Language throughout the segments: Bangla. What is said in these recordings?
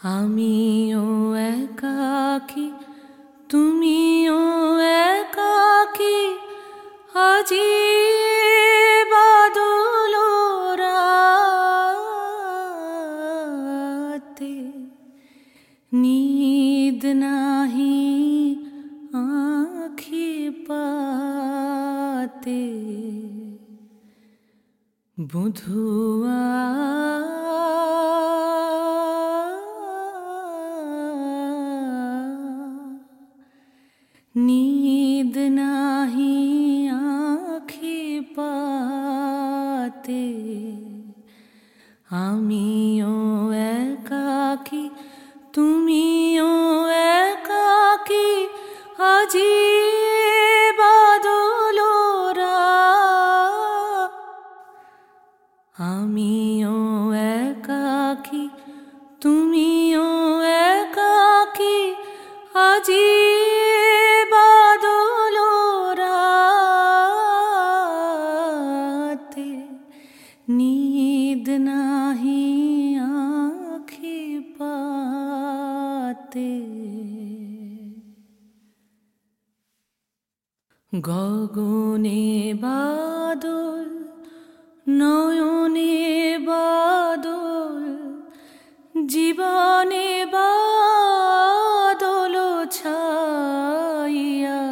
আমিও একাকী, তুমিও একাকী, আজি বাদল রাতে। নিদ নাহি আঁখি পাতে, বুধুয়া নিদ নাহি আঁখি পাতে। আমিও একাকী, তুমিও একাকী, আজি বাদল রাত। আমিও একাকী, তুমিও একাকী, আজি বাদল রাতে। নিদ নাহি আঁখি পাতে। গগনে বাদল, নয়নে বাদল, জীবনে বাদল ছাইয়া।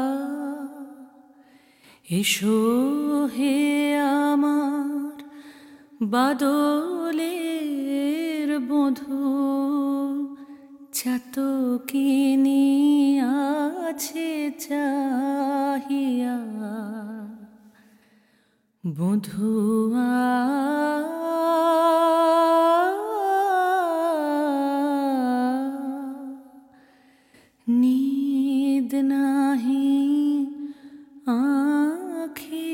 এসো হে আমার বাদলের বধূ, চাতকিনী আছে চাহিয়া। বধূয়া নিদ নাহি আঁখি